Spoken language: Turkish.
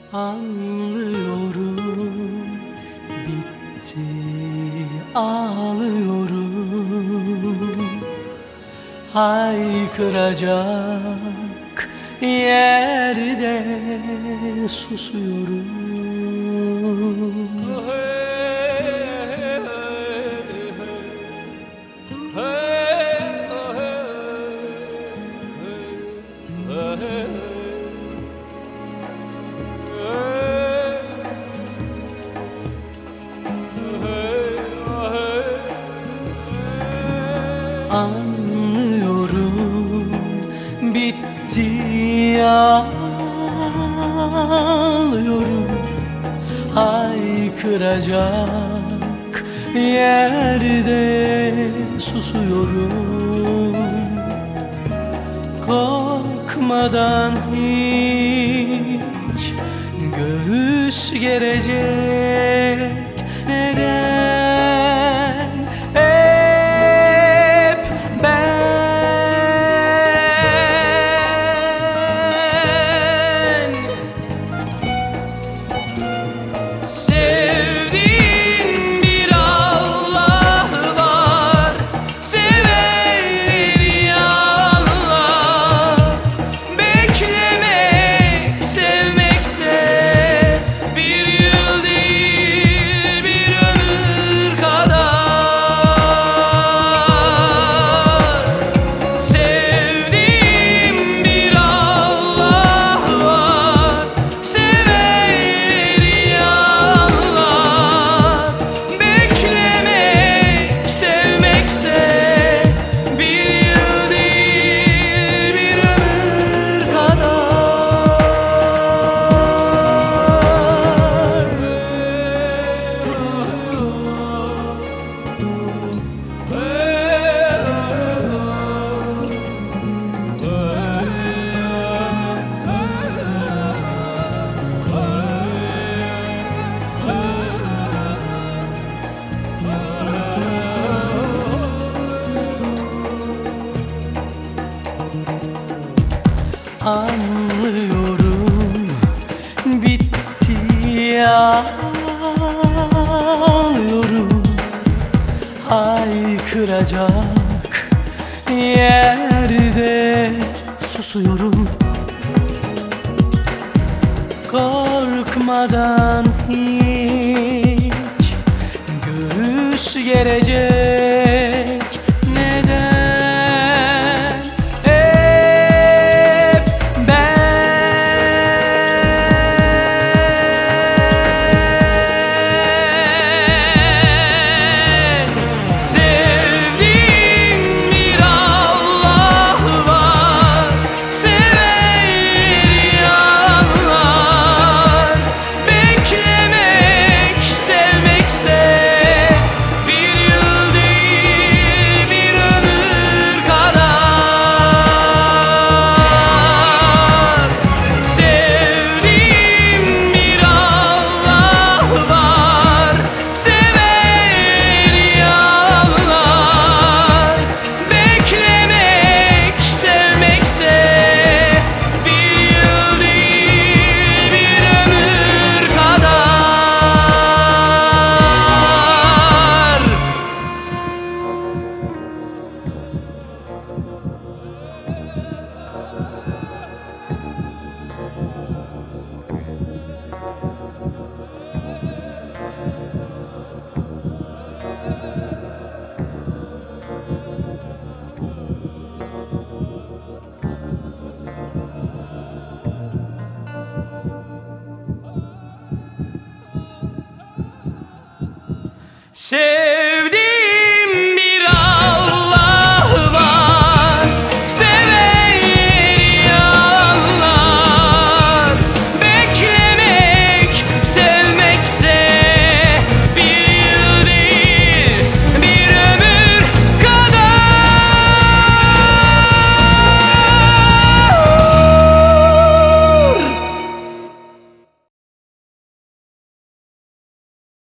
Anlıyorum, bitti, ağlıyorum. Haykıracak yerde susuyorum. Anlıyorum, bitti, ağlıyorum. Haykıracak yerde susuyorum. Korkmadan hiç göğüs gerecek neden hep ben? Sevdiğim bir Allah var, sevenleri Allah. Beklemek, sevmekse bir yıl değil, bir ömür kadar. Sevdiğim bir Allah var, sevenleri Allah. Beklemek, sevmekse bir yıl değil, bir ömür Anlıyorum, bitti, ağlıyorum. Haykıracak yerde susuyorum. Korkmadan hiç göğüs gerecek